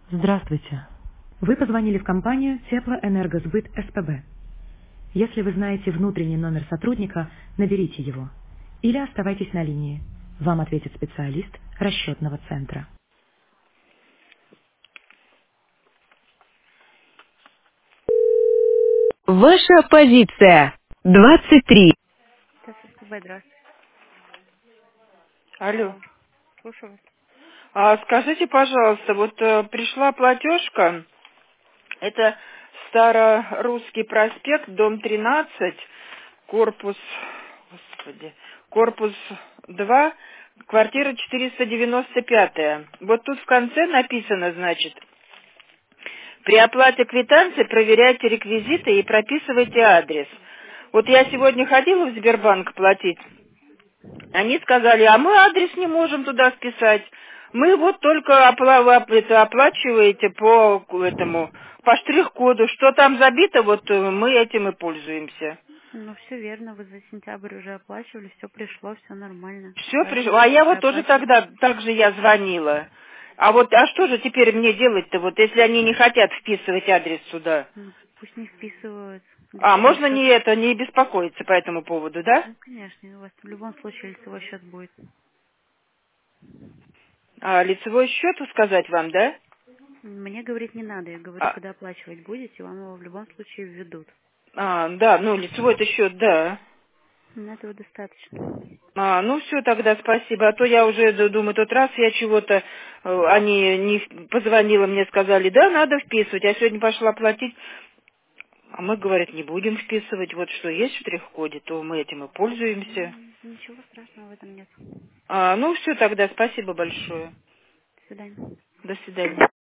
Здравствуйте. Вы позвонили в компанию Теплоэнергосбыт СПБ. Если вы знаете внутренний номер сотрудника, наберите его. Или оставайтесь на линии. Вам ответит специалист расчетного центра. Ваша позиция 23. Сейчас, СПБ, здравствуйте. Алло. Алло, слушаю вас. Скажите, пожалуйста, вот пришла платежка, это Старорусский проспект, дом 13, корпус, господи, корпус 2, квартира 495. Вот тут в конце написано, значит, при оплате квитанции проверяйте реквизиты и прописывайте адрес. Вот я сегодня ходила в Сбербанк платить. Они сказали, а мы адрес не можем туда вписать. Мы вот только оплачиваете по штрих-коду. Что там забито, вот мы этим и пользуемся. Ну, все верно, вы за сентябрь уже оплачивали, все пришло, все нормально. Все Дальше пришло. А я можете вот тоже оплачивать. тогда, так же я звонила. А что же теперь мне делать-то, вот если они не хотят вписывать адрес сюда? Ну, пусть не вписывают. Лицевой Можно счет. не беспокоиться по этому поводу, да? Ну, конечно, у вас в любом случае лицевой счет будет. А лицевой счет сказать вам, да? Мне говорить не надо, я говорю, А, когда оплачивать будете, вам его в любом случае введут. да, ну лицевой-то счет, да. Этого достаточно. Ну все тогда, спасибо. А то я уже думаю, тот раз я чего-то, они не позвонила, мне сказали, да, надо вписывать. Я сегодня пошла платить, а мы, говорят, не будем вписывать. Вот что есть в штрих-коде, то мы этим и пользуемся. Ничего страшного в этом нет. Ну все тогда, спасибо большое. До свидания. До свидания.